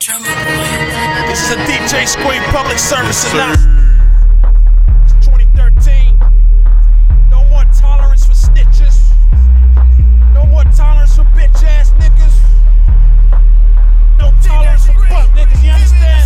This is a DJ Scream public service announcement. 2013. No more tolerance for snitches. No more tolerance for bitch ass niggas. No tolerance for fuck niggas, you understand?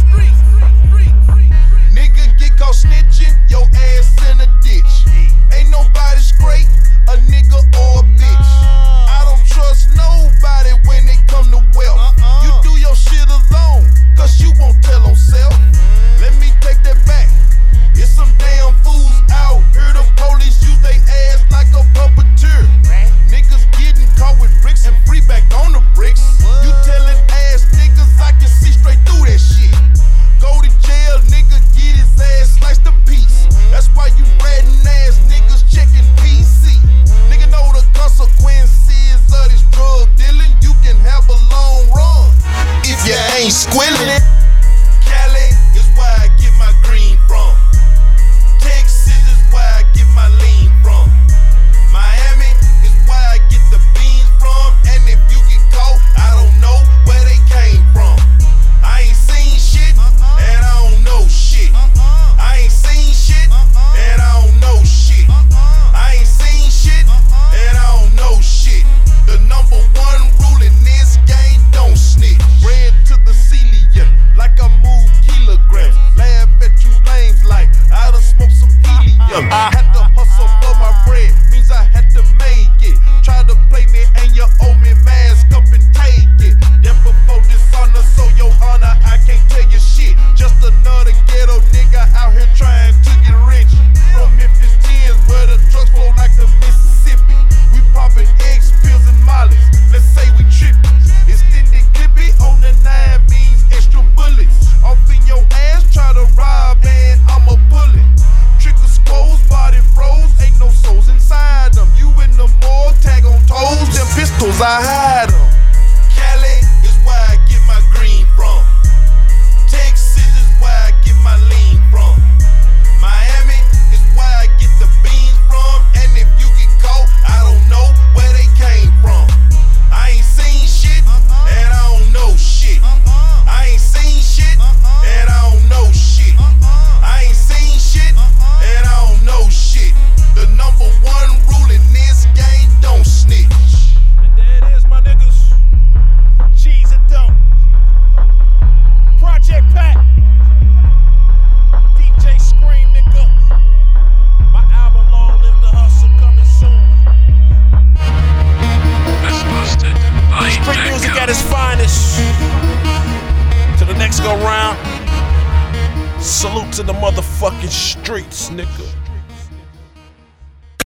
Nigga get caught snitching, your ass in a ditch. Ain't nobody straight, a nigga or a bitch. I don't trust nobody when they come to wealth. You do your shit alone, cause you won't tell on self. Let me take that back. It's some damn fools out here. The police use they ass like a puppeteer. Niggas getting caught with bricks and free back on the bricks. You telling ass niggas I can see straight through that shit. Go to jail, nigga, get his ass sliced to piece. That's why you ratting ass niggas checking PC. Nigga know the consequences of this drug dealing. You can have a long run if you ain't squilling it. Cali is where I get my green from. Texas is where I get my lean from. Miami is where I get the beans from. And if you get caught, I don't know where they came from. I ain't seen shit, and I don't know shit. I ain't seen shit, and I don't know shit. I ain't seen shit, and I don't know shit. The number one rule in this game, don't snitch. Red to the ceiling, like I move kilograms. Laugh at you lames like I done smoked some helium. Had to hustle for my bread, means I had to make it. Try to play me and you owe me, mask up and take it. Then before dishonor, so your honor, I can't tell you shit. Just another ghetto nigga out here trying to get rich. From Memphis 10s, where the drugs flow like the Mississippi. We popping X pills and mollies, let's say we trippin'. Extended clippy on the 9 means extra bullets. Off in your ass, try to rob and I'ma pull it. Trickle skulls, body froze, ain't no souls inside them. You in the morgue, tag on toes, them pistols I hide them. Cali is where I get my green from. Texas is where I get my lean from. Miami is where I get the beans from. And if you get caught, I don't know where they came from. I ain't seen shit, and I don't know shit. I ain't seen shit, and I don't know shit. I ain't seen shit, and I don't know shit. The number one rule in this game, don't snitch. And there it is, my niggas. Cheese it don't. Project Pat. DJ Scream, nigga. My album, Long Live the Hustle, coming soon. That's busted. Street music at its finest. To the next go round. Salute to the motherfucking streets, nigga.